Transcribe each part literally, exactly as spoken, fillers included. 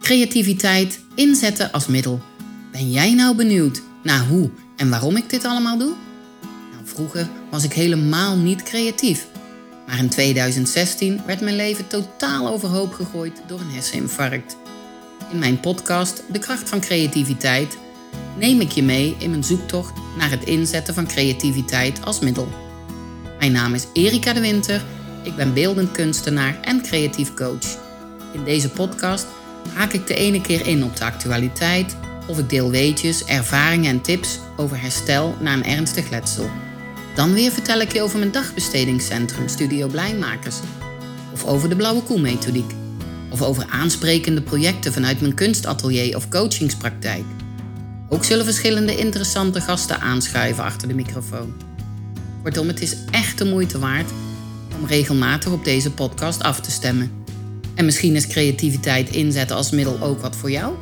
Creativiteit inzetten als middel. Ben jij nou benieuwd naar hoe en waarom ik dit allemaal doe? Nou, vroeger was ik helemaal niet creatief. Maar in tweeduizend zestien werd mijn leven totaal overhoop gegooid door een herseninfarct. In mijn podcast De Kracht van Creativiteit neem ik je mee in mijn zoektocht naar het inzetten van creativiteit als middel. Mijn naam is Erika de Winter, ik ben beeldend kunstenaar en creatief coach. In deze podcast haak ik de ene keer in op de actualiteit of ik deel weetjes, ervaringen en tips over herstel na een ernstig letsel. Dan weer vertel ik je over mijn dagbestedingscentrum Studio Blijmakers. Of over de Blauwe Koe methodiek. Of over aansprekende projecten vanuit mijn kunstatelier of coachingspraktijk. Ook zullen verschillende interessante gasten aanschuiven achter de microfoon. Kortom, het is echt de moeite waard om regelmatig op deze podcast af te stemmen. En misschien is creativiteit inzetten als middel ook wat voor jou?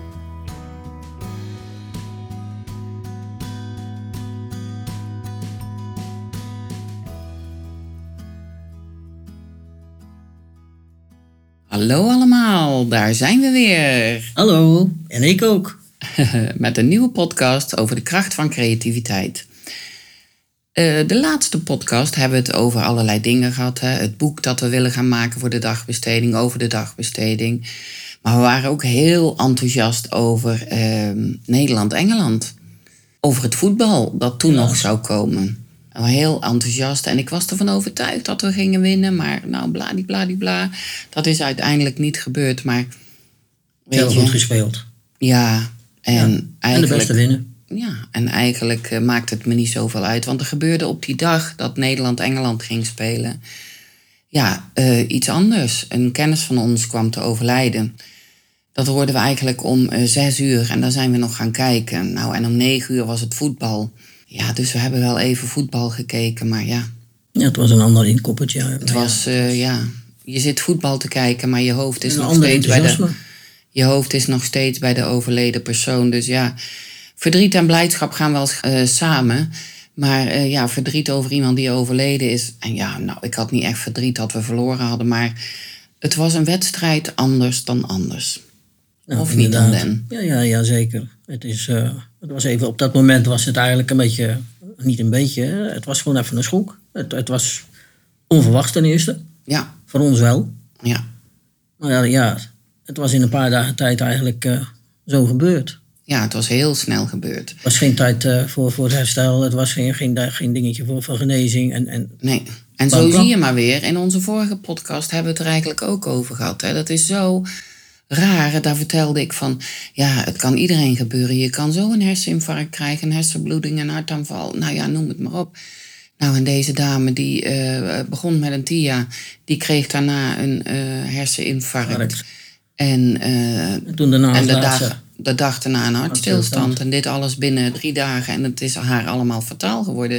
Hallo allemaal, daar zijn we weer. Hallo, en ik ook. Met een nieuwe podcast over de kracht van creativiteit. Uh, de laatste podcast hebben we het over allerlei dingen gehad. Hè? Het boek dat we willen gaan maken voor de dagbesteding, over de dagbesteding. Maar we waren ook heel enthousiast over uh, Nederland-Engeland. Over het voetbal dat toen ja. nog zou komen. We waren heel enthousiast en ik was ervan overtuigd dat we gingen winnen. Maar nou, bladibladibla, dat is uiteindelijk niet gebeurd. Maar weet heel je, goed gespeeld. Ja, en, ja. eigenlijk, en de beste winnen. Ja, en eigenlijk uh, maakt het me niet zoveel uit. Want er gebeurde op die dag dat Nederland-Engeland ging spelen, ja, uh, iets anders. Een kennis van ons kwam te overlijden. Dat hoorden we eigenlijk om uh, zes uur en dan zijn we nog gaan kijken. Nou, en om negen uur was het voetbal. Ja, dus we hebben wel even voetbal gekeken, maar ja. Ja, het was een ander inkoppertje. Ja. Het was, uh, ja, je zit voetbal te kijken, maar je hoofd is nog steeds bij de, je hoofd is nog steeds bij de overleden persoon. Dus ja, verdriet en blijdschap gaan wel uh, samen. Maar uh, ja, verdriet over iemand die overleden is. En ja, nou, ik had niet echt verdriet dat we verloren hadden, maar het was een wedstrijd anders dan anders. Nou, of niet dan Den? Ja, ja, ja, zeker. Het is, uh, het was even, op dat moment was het eigenlijk een beetje, niet een beetje, het was gewoon even een schok. Het, het was onverwacht ten eerste. Ja. Voor ons wel. Ja. Maar ja, ja het was in een paar dagen tijd eigenlijk uh, zo gebeurd. Ja, het was heel snel gebeurd. Het was geen tijd uh, voor, voor herstel, het was geen, geen, geen dingetje voor, voor genezing. En, en nee, en zo zie je maar weer, in onze vorige podcast hebben we het er eigenlijk ook over gehad. Hè? Dat is zo raar, daar vertelde ik van, ja, het kan iedereen gebeuren. Je kan zo een herseninfarct krijgen, een hersenbloeding, een hartaanval, nou ja, noem het maar op. Nou, en deze dame die uh, begon met een T I A, die kreeg daarna een uh, herseninfarct. Correct. En, uh, en toen daarna en de, dag, de dag daarna een hartstilstand. En dit alles binnen drie dagen. En het is haar allemaal fataal geworden.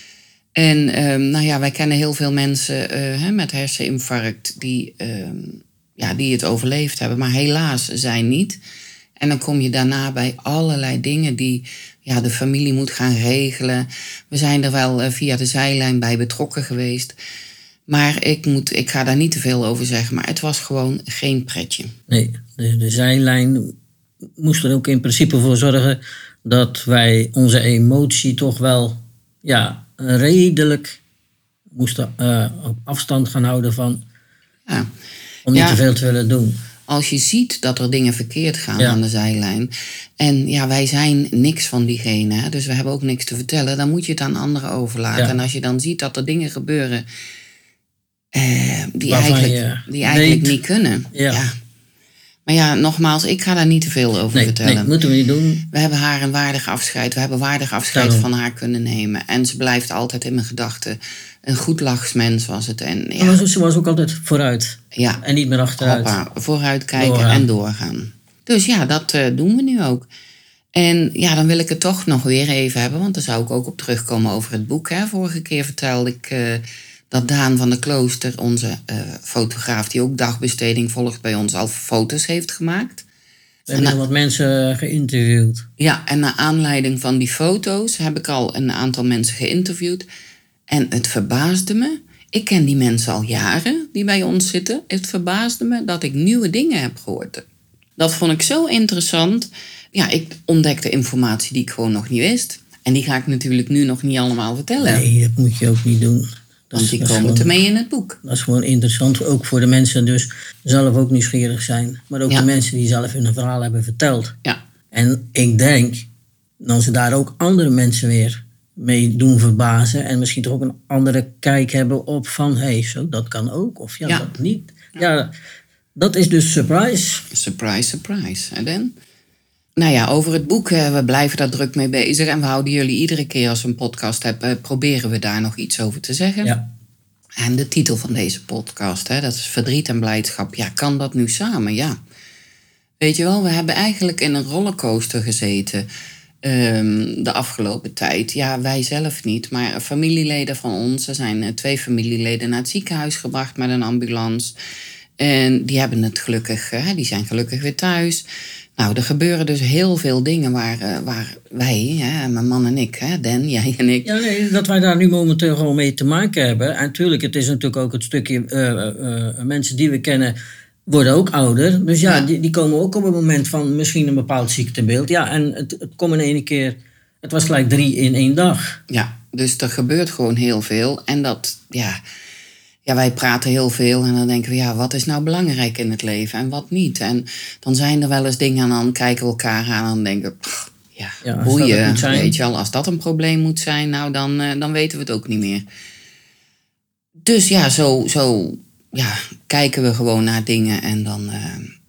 En uh, nou ja, wij kennen heel veel mensen uh, hè, met herseninfarct die, uh, ja, die het overleefd hebben. Maar helaas zij niet. En dan kom je daarna bij allerlei dingen die ja, de familie moet gaan regelen. We zijn er wel uh, via de zijlijn bij betrokken geweest. Maar ik, moet, ik ga daar niet te veel over zeggen. Maar het was gewoon geen pretje. Nee, de, de zijlijn moest er ook in principe voor zorgen dat wij onze emotie toch wel ja, redelijk moesten uh, op afstand gaan houden van. Ja. Om niet ja. te veel te willen doen. Als je ziet dat er dingen verkeerd gaan ja. aan de zijlijn. En ja, wij zijn niks van diegene. Hè, dus we hebben ook niks te vertellen. Dan moet je het aan anderen overlaten. Ja. En als je dan ziet dat er dingen gebeuren Uh, die Waarvan eigenlijk, die eigenlijk niet kunnen. Ja. Ja. Maar ja, nogmaals, ik ga daar niet te veel over nee, vertellen. Nee, moeten we niet doen. We hebben haar een waardig afscheid. We hebben waardig afscheid Daarom. van haar kunnen nemen. En ze blijft altijd in mijn gedachten. Een goed lachsmens was het. En, ja. Maar ze was ook altijd vooruit. Ja. En niet meer achteruit. Hoppa, vooruit kijken doorgaan. en doorgaan. Dus ja, dat uh, doen we nu ook. En ja, dan wil ik het toch nog weer even hebben. Want daar zou ik ook op terugkomen over het boek. Hè. Vorige keer vertelde ik Uh, dat Daan van der Klooster, onze uh, fotograaf die ook dagbesteding volgt bij ons, al foto's heeft gemaakt. We hebben na- wat mensen geïnterviewd. Ja, en naar aanleiding van die foto's heb ik al een aantal mensen geïnterviewd. En het verbaasde me. Ik ken die mensen al jaren die bij ons zitten. Het verbaasde me dat ik nieuwe dingen heb gehoord. Dat vond ik zo interessant. Ja, ik ontdekte informatie die ik gewoon nog niet wist. En die ga ik natuurlijk nu nog niet allemaal vertellen. Nee, dat moet je ook niet doen. Dat Want die is, komen gewoon, ermee in het boek. Dat is gewoon interessant, ook voor de mensen dus zelf ook nieuwsgierig zijn. Maar ook Ja. de mensen die zelf hun verhaal hebben verteld. Ja, En ik denk, dat ze daar ook andere mensen weer mee doen verbazen. En misschien toch ook een andere kijk hebben op van, hé, hey, zo, dat kan ook. Of ja, Ja. dat niet. Ja, dat is dus surprise. surprise, surprise. En dan? Nou ja, over het boek, eh, we blijven daar druk mee bezig. En we houden jullie iedere keer als we een podcast hebben, eh, proberen we daar nog iets over te zeggen. Ja. En de titel van deze podcast, hè, dat is Verdriet en Blijdschap. Ja, kan dat nu samen? Ja. Weet je wel, we hebben eigenlijk in een rollercoaster gezeten um, de afgelopen tijd. Ja, wij zelf niet, maar familieleden van ons. Er zijn uh, twee familieleden naar het ziekenhuis gebracht met een ambulance. En die hebben het gelukkig, hè, die zijn gelukkig weer thuis. Nou, er gebeuren dus heel veel dingen waar, uh, waar wij, hè, mijn man en ik, hè, Dan, jij en ik... Ja, nee, dat wij daar nu momenteel gewoon mee te maken hebben. En natuurlijk, het is natuurlijk ook het stukje uh, uh, mensen die we kennen worden ook ouder. Dus ja, Ja. Die, die komen ook op het moment van misschien een bepaald ziektebeeld. Ja, en het, het komt in één keer, het was gelijk drie in één dag. Ja, dus er gebeurt gewoon heel veel. En dat, ja... Ja, wij praten heel veel en dan denken we, ja, wat is nou belangrijk in het leven en wat niet? En dan zijn er wel eens dingen en dan kijken we elkaar aan en dan denken we, pff, ja, Ja, als dat boeien, het moet zijn. weet je wel. Als dat een probleem moet zijn, nou, dan, uh, dan weten we het ook niet meer. Dus ja, zo, zo ja, kijken we gewoon naar dingen en dan, uh,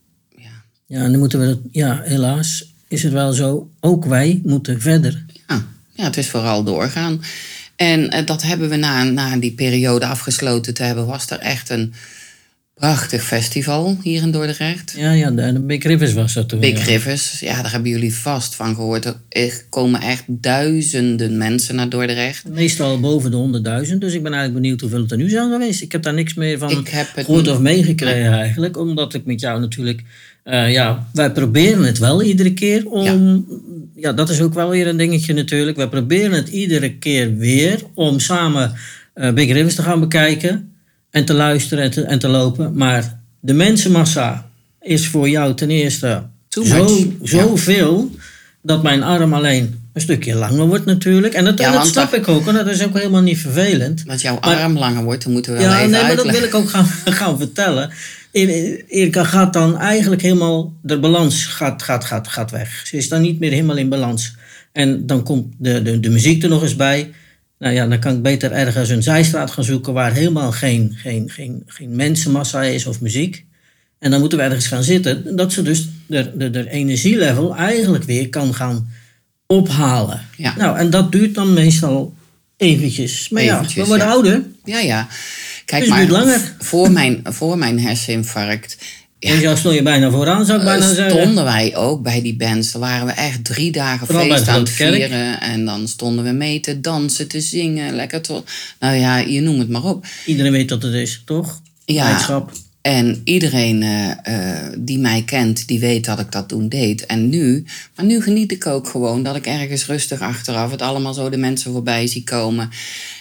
ja. Ja, en dan moeten we dat, ja, helaas is het wel zo. Ook wij moeten verder. Ja, ja, het is vooral doorgaan. En uh, dat hebben we na, na die periode afgesloten te hebben, was er echt een prachtig festival hier in Dordrecht. Ja, ja, de, de Big Rivers was dat toen. Big ja. Rivers, ja, daar hebben jullie vast van gehoord. Er komen echt duizenden mensen naar Dordrecht. Meestal boven de honderdduizend, dus ik ben eigenlijk benieuwd hoeveel het er nu zijn geweest. Ik heb daar niks meer van Ik heb het gehoord niet- of meegekregen eigenlijk, omdat ik met jou natuurlijk... Uh, ja, wij proberen het wel iedere keer om... Ja. ja, dat is ook wel weer een dingetje natuurlijk. Wij proberen het iedere keer weer om samen uh, Big Rivers te gaan bekijken en te luisteren en te, en te lopen. Maar de mensenmassa is voor jou ten eerste Too zo, much. zoveel dat mijn arm alleen een stukje langer wordt natuurlijk. En dat, Ja, en dat want snap dat- ik ook, en dat is ook helemaal niet vervelend. Dat jouw Maar- arm langer wordt, dan moeten we wel Ja, even nee, maar dat uitleggen. wil ik ook gaan, gaan vertellen. E- Erika gaat dan eigenlijk helemaal... De balans gaat, gaat, gaat, gaat weg. Ze is dan niet meer helemaal in balans. En dan komt de, de, de muziek er nog eens bij. Nou ja, dan kan ik beter ergens een zijstraat gaan zoeken... waar helemaal geen, geen, geen, geen mensenmassa is of muziek. En dan moeten we ergens gaan zitten. Dat ze dus de, de, de energielevel eigenlijk weer kan gaan ophalen. Ja. Nou, en dat duurt dan meestal eventjes. Maar Eventjes, ja, we worden ja. ouder. Ja, ja. Kijk, Dus het maar duurt langer. v- voor mijn, voor mijn herseninfarct... Ja, Dus jou stond je bijna vooraan, zou ik bijna eh, zeggen. stonden wij ook bij die bands. Dan waren we echt drie dagen Vooral bij feest de aan het Grote Kerk. vieren. En dan stonden we mee te dansen, te zingen. Lekker tot... Nou ja, je noem het maar op. Iedereen weet wat het is, toch? Ja. Blijdschap. En iedereen uh, uh, die mij kent, die weet dat ik dat toen deed. En nu, maar nu geniet ik ook gewoon dat ik ergens rustig achteraf het allemaal zo de mensen voorbij zie komen.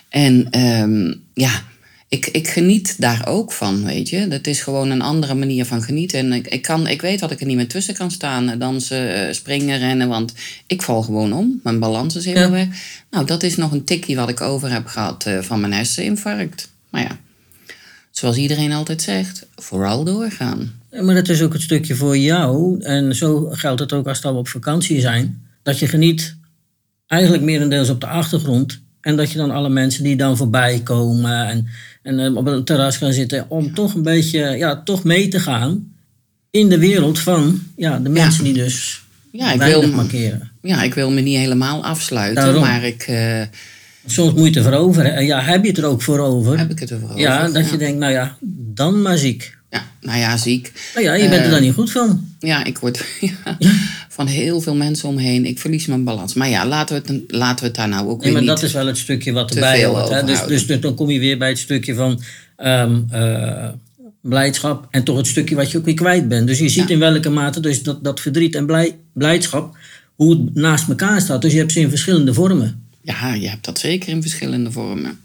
En um, ja, ik, ik geniet daar ook van, weet je. Dat is gewoon een andere manier van genieten. En ik, ik, kan, ik weet dat ik er niet meer tussen kan staan, dansen, uh, springen, rennen. Want ik val gewoon om. Mijn balans is helemaal Ja. weg. Nou, dat is nog een tikje wat ik over heb gehad uh, van mijn herseninfarct. Maar ja. Zoals iedereen altijd zegt, vooral doorgaan. Ja, maar dat is ook het stukje voor jou. En zo geldt het ook als we op vakantie zijn. Dat je geniet eigenlijk merendeels op de achtergrond. En dat je dan alle mensen die dan voorbij komen. En, en op een terras gaan zitten. Om ja. toch een beetje, ja, toch mee te gaan. In de wereld van ja, de mensen ja. die dus ja, ik weinig wil, markeren. Ja, ik wil me niet helemaal afsluiten. Daarom. Maar ik... Uh, Soms moet je het erover hebben. Ja, heb je het er ook voor over? Heb ik het erover? Ja, dat ja. je denkt, nou ja, dan maar ziek. Ja, nou ja, ziek. Nou ja, je bent uh, er dan niet goed van. Ja, ik word ja, ja. van heel veel mensen omheen. Ik verlies mijn balans. Maar ja, laten we het, laten we het daar nou ook nee, weer maar niet dat is wel het stukje wat erbij hoort. Hè? Dus, dus, dus dan kom je weer bij het stukje van um, uh, blijdschap. En toch het stukje wat je ook weer kwijt bent. Dus je ziet ja. in welke mate dus dat, dat verdriet en blij, blijdschap, hoe het naast elkaar staat. Dus je hebt ze in verschillende vormen. Ja, je hebt dat zeker in verschillende vormen.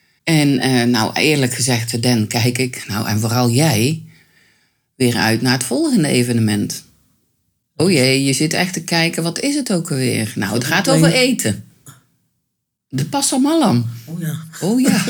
En uh, nou, eerlijk gezegd, Dan, kijk ik, nou en vooral jij, weer uit naar het volgende evenement. Oh jee, je zit echt te kijken, wat is het ook alweer? Nou, het gaat over eten. De Pasar Malam. Oh ja. Oh ja.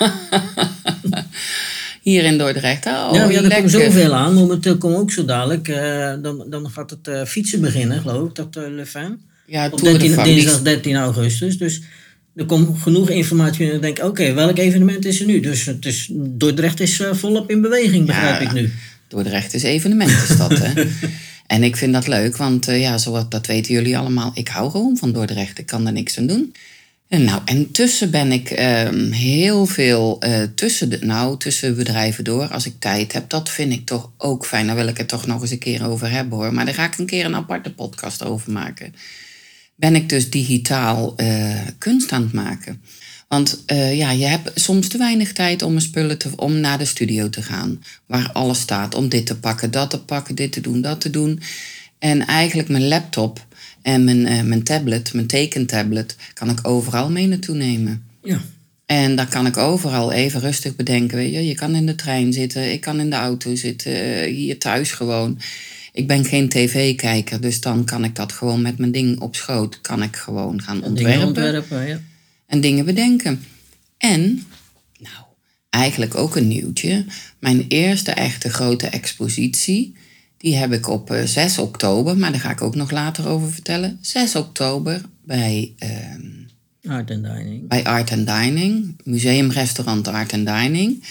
Hier in Dordrecht. Oh, ja, ja, er lekker. komt zoveel aan. Momenteel komt ook zo dadelijk. Uh, dan, dan gaat het uh, fietsen beginnen, geloof ik, dat uh, Le Femme. Ja, op dertien, dinsdag dertien augustus. Dus er komt genoeg informatie en ik denk, oké, okay, welk evenement is er nu? Dus het is, Dordrecht is uh, volop in beweging, begrijp ja, ik nu. Dordrecht is evenementenstad, hè. En ik vind dat leuk, want uh, ja, zoals dat weten jullie allemaal, ik hou gewoon van Dordrecht. Ik kan er niks aan doen. En nou, en tussen ben ik um, heel veel uh, tussen, de, nou, tussen bedrijven door. Als ik tijd heb, dat vind ik toch ook fijn. Daar wil ik het toch nog eens een keer over hebben, hoor. Maar daar ga ik een keer een aparte podcast over maken. Ben ik dus digitaal uh, kunst aan het maken. Want uh, ja, je hebt soms te weinig tijd om, spullen te, om naar de studio te gaan. Waar alles staat, om dit te pakken, dat te pakken, dit te doen, dat te doen. En eigenlijk mijn laptop en mijn, uh, mijn tablet, mijn tekentablet, kan ik overal mee naartoe nemen. Ja. En dan kan ik overal even rustig bedenken. Weet je, je kan in de trein zitten, ik kan in de auto zitten, uh, hier thuis gewoon. Ik ben geen tv-kijker, dus dan kan ik dat gewoon met mijn ding op schoot, kan ik gewoon gaan ontwerpen. Dingen ontwerpen, ja. En dingen bedenken. En, nou, eigenlijk ook een nieuwtje. Mijn eerste echte grote expositie, die heb ik op uh, zes oktober, maar daar ga ik ook nog later over vertellen. zes oktober bij Um, Art and Dining. Bij Art and Dining, museumrestaurant Art and Dining.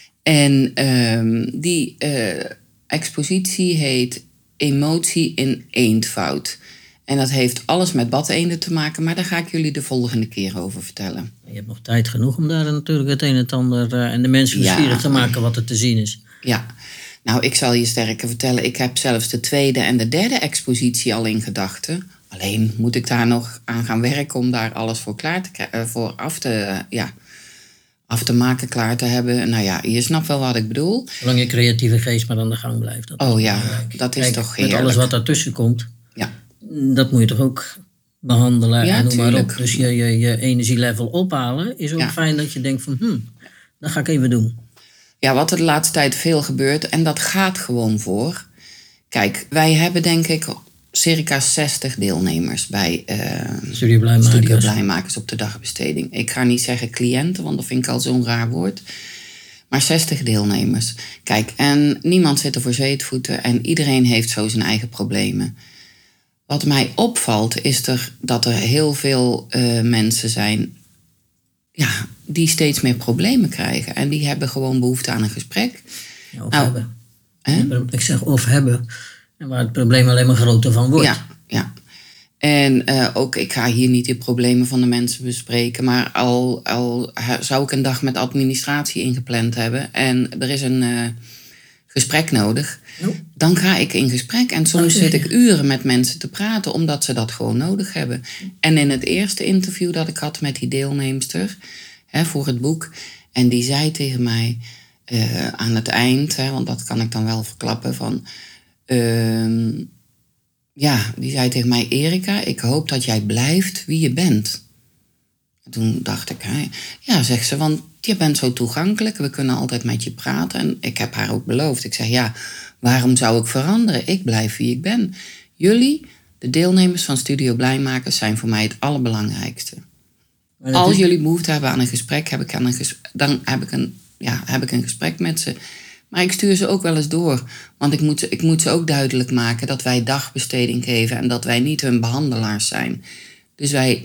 En um, die uh, expositie heet Emotie in Eenvoud. En dat heeft alles met badeenden te maken, maar daar ga ik jullie de volgende keer over vertellen. Je hebt nog tijd genoeg om daar natuurlijk het een en het ander uh, en de mensen nieuwsgierig ja. te maken wat er te zien is. Ja, nou ik zal je sterker vertellen, ik heb zelfs de tweede en de derde expositie al in gedachten. Alleen moet ik daar nog aan gaan werken om daar alles voor klaar te krijgen, voor af te, uh, ja, af te maken, klaar te hebben. Nou ja, je snapt wel wat ik bedoel. Zolang je creatieve geest maar aan de gang blijft. Dat oh ja, belangrijk. Dat is Kijk, toch heerlijk. Met alles wat daartussen komt. Ja. Dat moet je toch ook behandelen ja, en noem tuurlijk. maar op. Dus je, je, je energielevel ophalen is ook ja. fijn dat je denkt van, hm, dat ga ik even doen. Ja, wat er de laatste tijd veel gebeurt en dat gaat gewoon voor. Kijk, wij hebben denk ik circa zestig deelnemers bij uh, Studio Blijmakers. Studio Blijmakers op de dagbesteding. Ik ga niet zeggen cliënten, want dat vind ik al zo'n raar woord. Maar zestig deelnemers. Kijk, en niemand zit er voor zweetvoeten en iedereen heeft zo zijn eigen problemen. Wat mij opvalt is er dat er heel veel uh, mensen zijn ja, die steeds meer problemen krijgen. En die hebben gewoon behoefte aan een gesprek. Ja, of nou, hebben. Hè? Ik zeg of hebben. En waar het probleem alleen maar groter van wordt. Ja, ja. En uh, ook, ik ga hier niet de problemen van de mensen bespreken. Maar al, al zou ik een dag met administratie ingepland hebben. En er is een uh, gesprek nodig. No. Dan ga ik in gesprek. En soms zit ik uren met mensen te praten. Omdat ze dat gewoon nodig hebben. En in het eerste interview dat ik had met die deelnemster. Hè, voor het boek. En die zei tegen mij uh, aan het eind. Hè, want dat kan ik dan wel verklappen van. Uh, ja, die zei tegen mij, Erika, ik hoop dat jij blijft wie je bent. En toen dacht ik, hè, ja, zegt ze, want je bent zo toegankelijk, we kunnen altijd met je praten. En ik heb haar ook beloofd. Ik zeg, ja, waarom zou ik veranderen? Ik blijf wie ik ben. Jullie, de deelnemers van Studio Blijmakers, zijn voor mij het allerbelangrijkste. Als is... jullie behoefte hebben aan een gesprek, heb ik aan een ges... dan heb ik een, ja, heb ik een gesprek met ze. Maar ik stuur ze ook wel eens door. Want ik moet, ze, ik moet ze ook duidelijk maken dat wij dagbesteding geven. En dat wij niet hun behandelaars zijn. Dus wij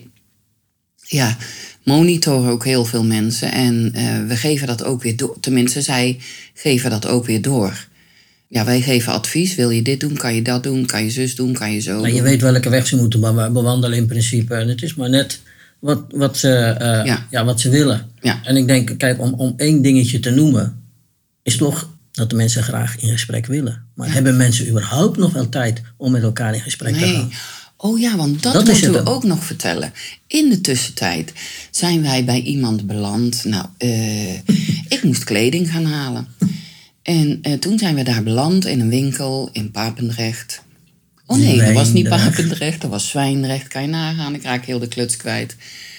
ja, monitoren ook heel veel mensen. En uh, we geven dat ook weer door. Tenminste, zij geven dat ook weer door. Ja, wij geven advies. Wil je dit doen? Kan je dat doen? Kan je zus doen? Kan je zo nou, doen? Je weet welke weg ze moeten bewandelen in principe. En het is maar net wat, wat, ze, uh, ja. Ja, wat ze willen. Ja. En ik denk, kijk, om, om één dingetje te noemen... is toch dat de mensen graag in gesprek willen. Maar ja. hebben mensen überhaupt nog wel tijd om met elkaar in gesprek nee. te gaan? Oh ja, want dat, dat moeten we ook nog vertellen. In de tussentijd zijn wij bij iemand beland. Nou, uh, ik moest kleding gaan halen. En uh, toen zijn we daar beland in een winkel in Papendrecht. Oh nee, dat was niet Papendrecht, dat was Zwijndrecht. Kan je nagaan, ik raak heel de kluts kwijt.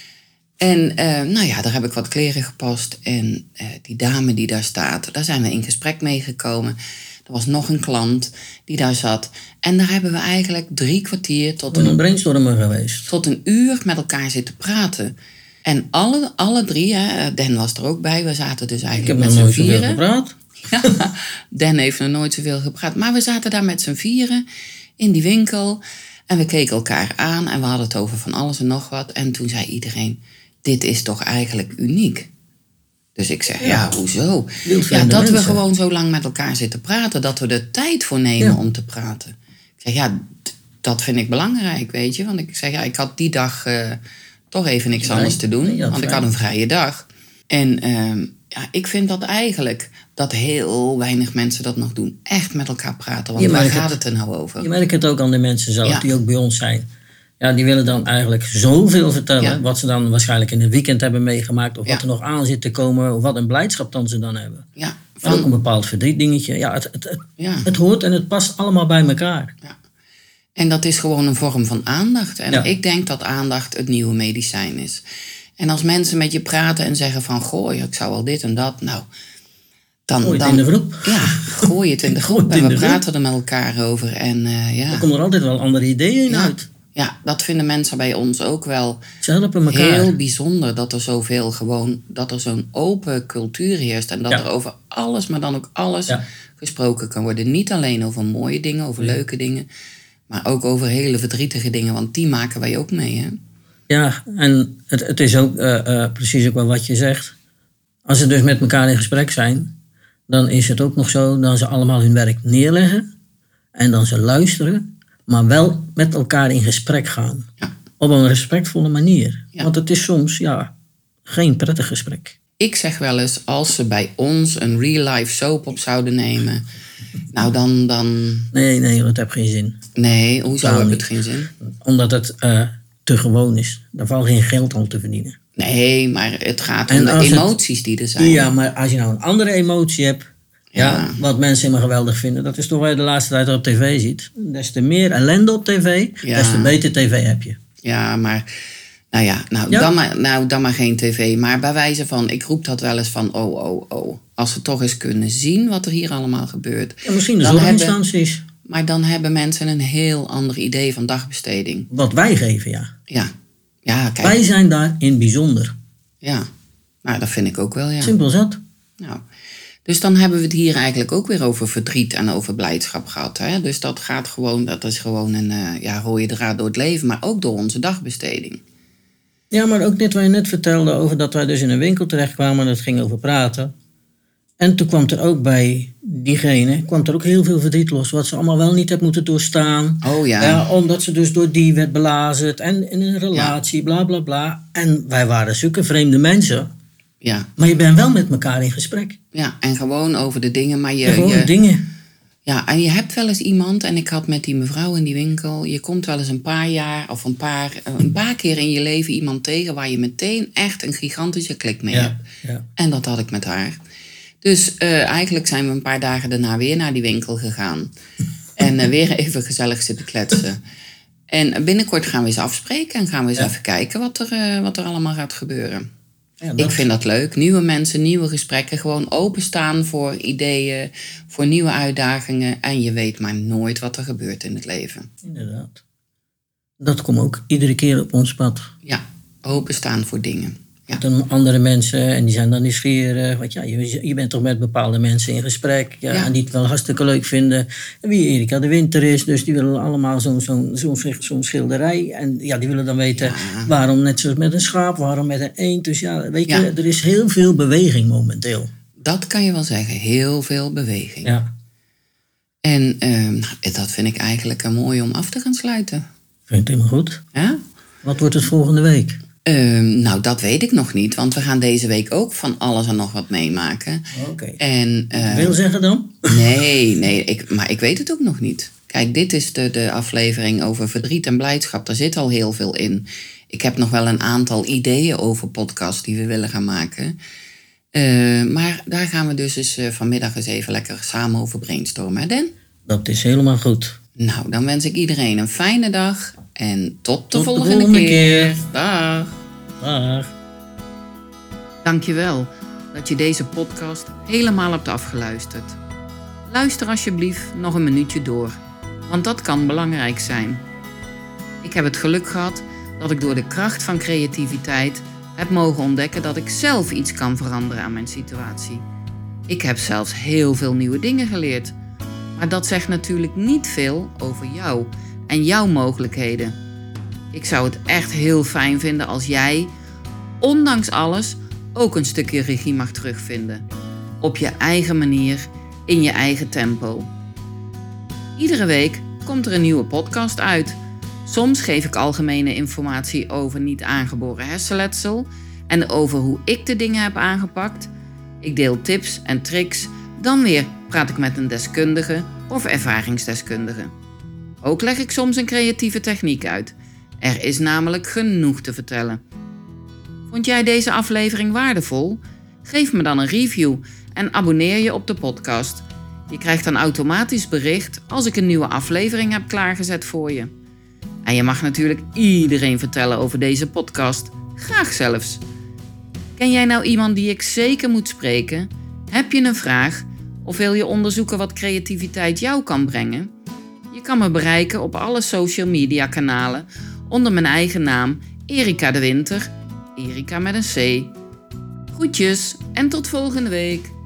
En uh, nou ja, daar heb ik wat kleren gepast. En uh, die dame die daar staat, daar zijn we in gesprek mee gekomen. Er was nog een klant die daar zat. En daar hebben we eigenlijk drie kwartier tot een, een brainstormer geweest. Tot een uur met elkaar zitten praten. En alle, alle drie, hè, Den was er ook bij. We zaten dus eigenlijk met z'n vieren. Ik heb nog nooit zoveel gepraat. Ja, Den heeft nog nooit zoveel gepraat. Maar we zaten daar met z'n vieren in die winkel. En we keken elkaar aan en we hadden het over van alles en nog wat. En toen zei iedereen, dit is toch eigenlijk uniek? Dus ik zeg, ja, ja hoezo? Ja, dat mensen. we gewoon zo lang met elkaar zitten praten. Dat we er tijd voor nemen ja. om te praten. Ik zeg, ja, d- dat vind ik belangrijk, weet je. Want ik zeg, ja, ik had die dag uh, toch even niks anders te doen. Nee, want vrij. ik had een vrije dag. En uh, ja, ik vind dat eigenlijk dat heel weinig mensen dat nog doen. Echt met elkaar praten. Want waar gaat het er nou over? Je merkt het ook aan de mensen zelf ja. die ook bij ons zijn. Ja, die willen dan eigenlijk zoveel vertellen. Ja. Wat ze dan waarschijnlijk in het weekend hebben meegemaakt. Of ja. wat er nog aan zit te komen. Of wat een blijdschap dan ze dan hebben. Ja, van... ook een bepaald verdrietdingetje. Ja, het, het, het, ja. het hoort en het past allemaal bij elkaar. Ja. En dat is gewoon een vorm van aandacht. En ja. ik denk dat aandacht het nieuwe medicijn is. En als mensen met je praten en zeggen van... gooi, ik zou wel dit en dat. Nou, dan, gooi het dan, in de groep. Ja, gooi het in de groep. En we praten er met elkaar over. En, uh, ja. Er komen er altijd wel andere ideeën ja. uit. Ja, dat vinden mensen bij ons ook wel Ze helpen elkaar. Heel bijzonder. Dat er zoveel gewoon, dat er zo'n open cultuur heerst. En dat ja. er over alles, maar dan ook alles ja. gesproken kan worden. Niet alleen over mooie dingen, over ja. leuke dingen. Maar ook over hele verdrietige dingen. Want die maken wij ook mee, hè? Ja, en het, het is ook uh, uh, precies ook wel wat je zegt. Als ze dus met elkaar in gesprek zijn... dan is het ook nog zo dat ze allemaal hun werk neerleggen... en dan ze luisteren... maar wel met elkaar in gesprek gaan. Ja. Op een respectvolle manier. Ja. Want het is soms, ja, geen prettig gesprek. Ik zeg wel eens, als ze bij ons een real-life soap op zouden nemen... nou, dan... dan... Nee, nee, dat heb geen zin. Nee, hoezo heb het geen zin? Omdat het uh, te gewoon is. Daar valt geen geld aan te verdienen. Nee, maar het gaat om de emoties het, die er zijn. Ja, maar als je nou een andere emotie hebt... Ja. ja, wat mensen helemaal geweldig vinden. Dat is toch wat je de laatste tijd op tv ziet. Des te meer ellende op tv, ja. des te beter tv heb je. Ja, maar... Nou ja, nou, ja. Dan maar, nou dan maar geen tv. Maar bij wijze van, ik roep dat wel eens van... oh, oh, oh. Als we toch eens kunnen zien wat er hier allemaal gebeurt. Ja, misschien de zorginstanties. Maar dan hebben mensen een heel ander idee van dagbesteding. Wat wij geven, ja. Ja. ja kijk. Wij zijn daar in bijzonder. Ja, nou, dat vind ik ook wel, ja. Simpel zat. Nou... Dus dan hebben we het hier eigenlijk ook weer over verdriet en over blijdschap gehad. Hè? Dus dat gaat gewoon, dat is gewoon een uh, ja, rode draad door het leven, maar ook door onze dagbesteding. Ja, maar ook dit wat je net vertelde over dat wij dus in een winkel terechtkwamen en het ging over praten. En toen kwam er ook bij diegene, kwam er ook heel veel verdriet los, wat ze allemaal wel niet hebben moeten doorstaan. Oh ja. ja omdat ze dus door die werd belazerd en in een relatie, ja. bla bla bla. En wij waren zulke vreemde mensen. Ja. Maar je bent wel met elkaar in gesprek. Ja, en gewoon over de dingen. Maar je, ja, gewoon je, dingen. Ja, en je hebt wel eens iemand, en ik had met die mevrouw in die winkel... je komt wel eens een paar jaar of een paar, een paar keer in je leven iemand tegen... waar je meteen echt een gigantische klik mee ja, hebt. Ja. En dat had ik met haar. Dus uh, eigenlijk zijn we een paar dagen daarna weer naar die winkel gegaan. en uh, weer even gezellig zitten kletsen. En binnenkort gaan we eens afspreken en gaan we eens ja. even kijken wat er, uh, wat er allemaal gaat gebeuren. Ja, ik vind dat leuk. Nieuwe mensen, nieuwe gesprekken. Gewoon openstaan voor ideeën, voor nieuwe uitdagingen. En je weet maar nooit wat er gebeurt in het leven. Inderdaad. Dat komt ook iedere keer op ons pad. Ja, openstaan voor dingen. Ja. Dan andere mensen en die zijn dan nieuwsgierig. Want ja, je, je bent toch met bepaalde mensen in gesprek. Ja, ja. En die het wel hartstikke leuk vinden. En wie Erika de Winter is. Dus die willen allemaal zo'n zo'n zo'n zo'n schilderij. En ja, die willen dan weten ja. waarom net zoals met een schaap. Waarom met een eend. Dus ja, weet je, ja. er is heel veel beweging momenteel. Dat kan je wel zeggen. Heel veel beweging. Ja. En uh, dat vind ik eigenlijk uh, mooi om af te gaan sluiten. Vind het helemaal goed. Ja? Wat wordt het volgende week? Uh, nou, dat weet ik nog niet. Want we gaan deze week ook van alles en nog wat meemaken. Oké. Okay. En uh, wil zeggen dan? Nee, nee ik, maar ik weet het ook nog niet. Kijk, dit is de, de aflevering over verdriet en blijdschap. Daar zit al heel veel in. Ik heb nog wel een aantal ideeën over podcasts die we willen gaan maken. Uh, maar daar gaan we dus eens, uh, vanmiddag eens even lekker samen over brainstormen. Hè, Den? Dat is helemaal goed. Nou, dan wens ik iedereen een fijne dag. En tot de, tot volgende, de volgende keer. keer. Dag. Dag. Dankjewel dat je deze podcast helemaal hebt afgeluisterd. luister alsjeblieft nog een minuutje door, want dat kan belangrijk zijn. Ik heb het geluk gehad dat ik door de kracht van creativiteit heb mogen ontdekken dat ik zelf iets kan veranderen aan mijn situatie. Ik heb zelfs heel veel nieuwe dingen geleerd. Maar dat zegt natuurlijk niet veel over jou en jouw mogelijkheden. Ik zou het echt heel fijn vinden als jij, ondanks alles, ook een stukje regie mag terugvinden. Op je eigen manier, in je eigen tempo. Iedere week komt er een nieuwe podcast uit. Soms geef ik algemene informatie over niet aangeboren hersenletsel en over hoe ik de dingen heb aangepakt. Ik deel tips en tricks, dan weer praat ik met een deskundige of ervaringsdeskundige. Ook leg ik soms een creatieve techniek uit. Er is namelijk genoeg te vertellen. Vond jij deze aflevering waardevol? Geef me dan een review en abonneer je op de podcast. Je krijgt dan automatisch bericht als ik een nieuwe aflevering heb klaargezet voor je. En je mag natuurlijk iedereen vertellen over deze podcast. Graag zelfs. Ken jij nou iemand die ik zeker moet spreken? Heb je een vraag? Of wil je onderzoeken wat creativiteit jou kan brengen? Je kan me bereiken op alle social media kanalen onder mijn eigen naam Erika de Winter. Erika met een C. Groetjes en tot volgende week.